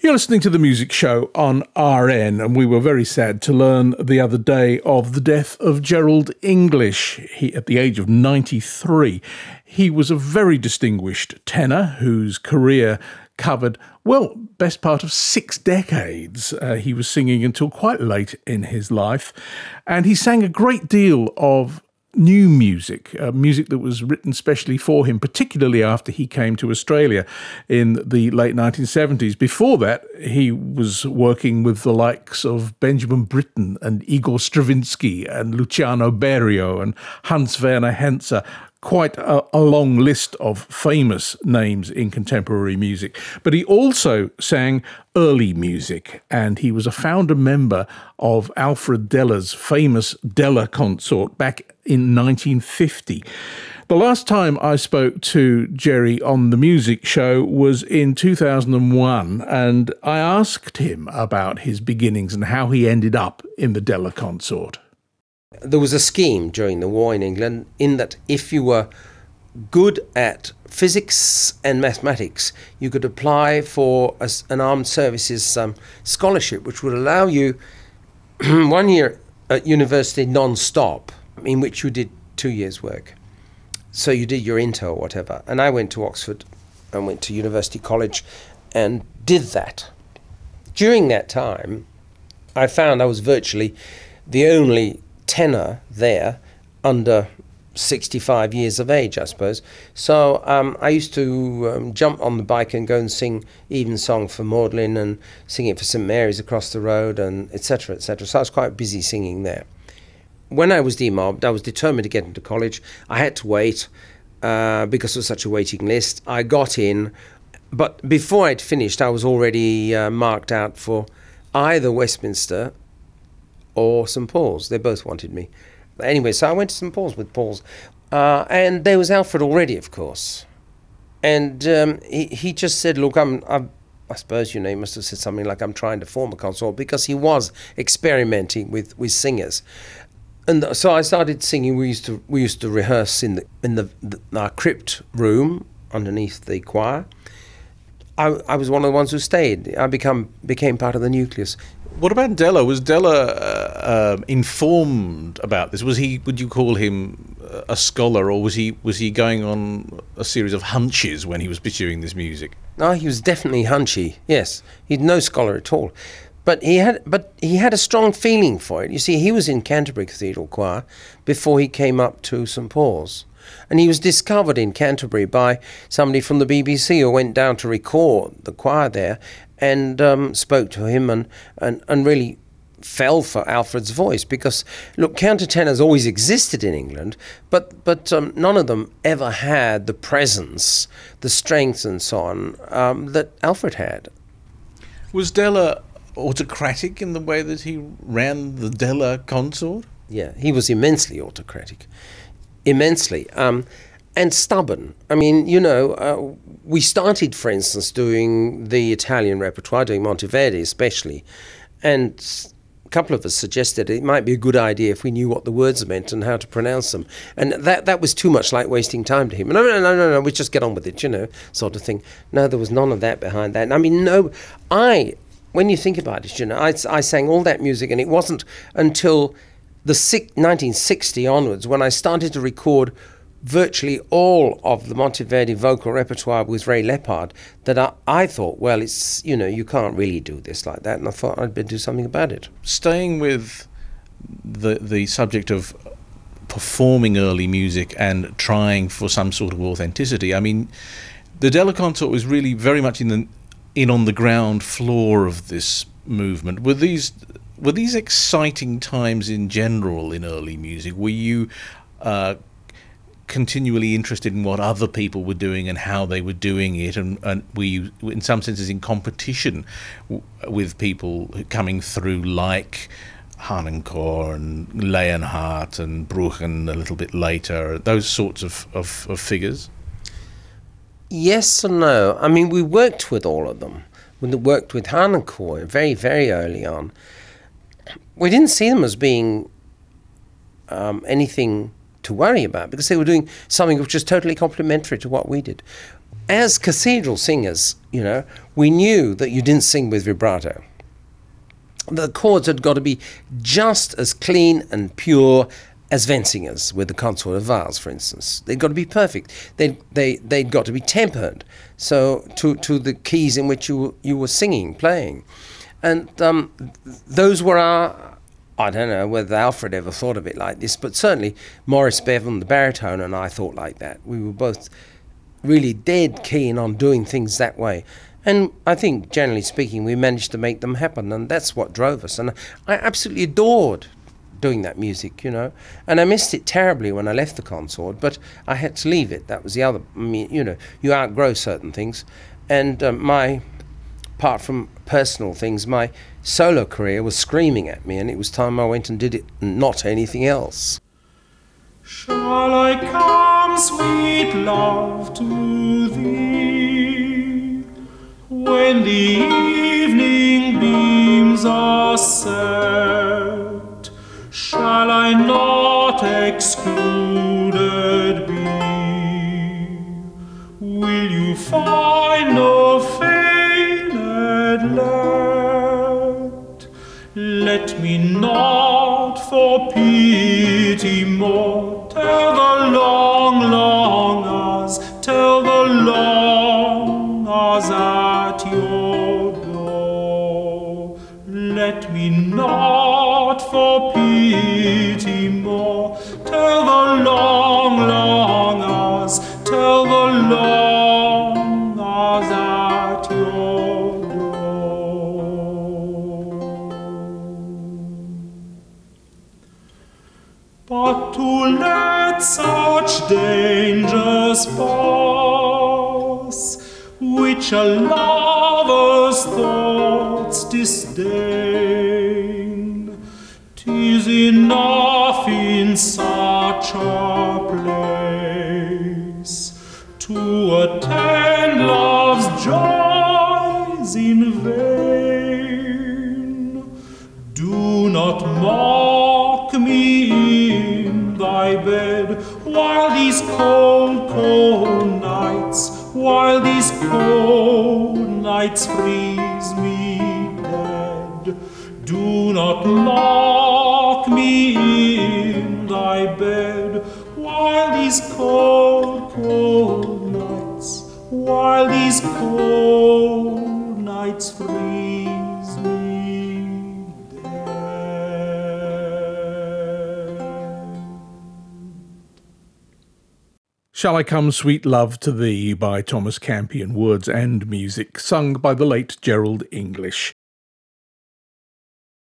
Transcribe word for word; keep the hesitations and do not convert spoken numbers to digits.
You're listening to The Music Show on R N, and we were very sad to learn the other day of the death of Gerald English. He, at the age of ninety-three, he was a very distinguished tenor whose career covered, well, best part of six decades. Uh, he was singing until quite late in his life, and he sang a great deal of new music, uh, music that was written specially for him, particularly after he came to Australia in the late nineteen seventies. Before that, he was working with the likes of Benjamin Britten and Igor Stravinsky and Luciano Berio and Hans Werner Henze. Quite a, a long list of famous names in contemporary music. But he also sang early music, and he was a founder member of Alfred Deller's famous Deller Consort back in nineteen fifty. The last time I spoke to Jerry on The Music Show was in two thousand one, and I asked him about his beginnings and how he ended up in the Deller Consort. There was a scheme during the war in England in that if you were good at physics and mathematics, you could apply for a, an armed services um, scholarship, which would allow you one year at university non-stop, in which you did two years' work. So you did your inter or whatever. And I went to Oxford and went to University College and did that. During that time, I found I was virtually the only tenor there under sixty-five years of age, I suppose. So um, I used to um, jump on the bike and go and sing Evensong for Magdalen and sing it for St Mary's across the road, and et cetera, et cetera. So I was quite busy singing there. When I was demobbed, I was determined to get into college. I had to wait uh, because there was such a waiting list. I got in, but before I'd finished, I was already uh, marked out for either Westminster or St Paul's. They both wanted me. Anyway, so I went to St Paul's with Paul's. Uh, and there was Alfred already, of course. And um, he, he just said, look, I'm, I'm, I suppose, you know, he must have said something like, I'm trying to form a consort, because he was experimenting with, with singers. And so I started singing. We used to we used to rehearse in the in the, the our crypt room underneath the choir. I, I was one of the ones who stayed. I become became part of the nucleus. What about Deller? Was Deller uh, um, informed about this? Was he? Would you call him a scholar, or was he? Was he going on a series of hunches when he was pursuing this music? No, he was definitely hunchy. Yes, he'd no scholar at all, but he had. But he had a strong feeling for it. You see, he was in Canterbury Cathedral Choir before he came up to St Paul's, and he was discovered in Canterbury by somebody from the B B C who went down to record the choir there, and um, spoke to him and, and, and really fell for Alfred's voice, because, look, countertenors always existed in England, but, but um, none of them ever had the presence, the strength and so on um, that Alfred had. Was Deller autocratic in the way that he ran the Deller Consort? Yeah, he was immensely autocratic, immensely. Um, And stubborn. I mean, you know, uh, we started, for instance, doing the Italian repertoire, doing Monteverdi especially, and a couple of us suggested it might be a good idea if we knew what the words meant and how to pronounce them. And that that was too much like wasting time to him. No, no, no, no, no, we just get on with it, you know, sort of thing. No, there was none of that behind that. I mean, no, I, when you think about it, you know, I, I sang all that music, and it wasn't until the nineteen sixty onwards when I started to record virtually all of the Monteverdi vocal repertoire with Ray Leppard that I, I thought, well, it's, you know, you can't really do this like that, and I thought I'd better do something about it. Staying with the the subject of performing early music and trying for some sort of authenticity, I mean, the Deller Consort was really very much in the in on the ground floor of this movement. Were these were these exciting times in general in early music? Were you uh, continually interested in what other people were doing and how they were doing it, and, and were you, in some senses, in competition w- with people coming through like Harnoncourt and Leonhardt and Bruchen a little bit later, those sorts of, of, of figures? Yes and no. I mean, we worked with all of them. We worked with Harnoncourt very, very early on. We didn't see them as being um, anything to worry about, because they were doing something which was totally complementary to what we did. as cathedral singers, you know, we knew that you didn't sing with vibrato. The chords had got to be just as clean and pure as Wenzingers with the Consort of Vals, for instance. They'd got to be perfect. They they they'd got to be tempered, so to to the keys in which you you were singing, playing, and um, those were our. I don't know whether Alfred ever thought of it like this, but certainly Maurice Bevan, the baritone, and I thought like that. We were both really dead keen on doing things that way. And I think, generally speaking, we managed to make them happen, and that's what drove us. And I absolutely adored doing that music, you know. And I missed it terribly when I left the consort, but I had to leave it. That was the other, I mean, you know, you outgrow certain things. And um, my, apart from personal things, my solo career was screaming at me, and it was time I went and did it, not anything else. Shall I come, sweet love, to thee, when the evening beams are set? Shall I not excluded be? Will you find no feigned let? Let me not for pity more tell the long, long hours, tell the long hours at your door. Let me not for pity more tell the long, long hours, tell the long hours at your door. But to let such dangers pass, which a lover's thoughts disdain, 'tis enough in such a place to attend love's joys in vain. Do not mock me in thy bed while these cold, cold nights, while these cold nights freeze me dead. Do not mock me in thy bed while these cold, cold nights, while these cold nights freeze me dead. Shall I Come, Sweet Love, to Thee by Thomas Campion, words and music, sung by the late Gerald English.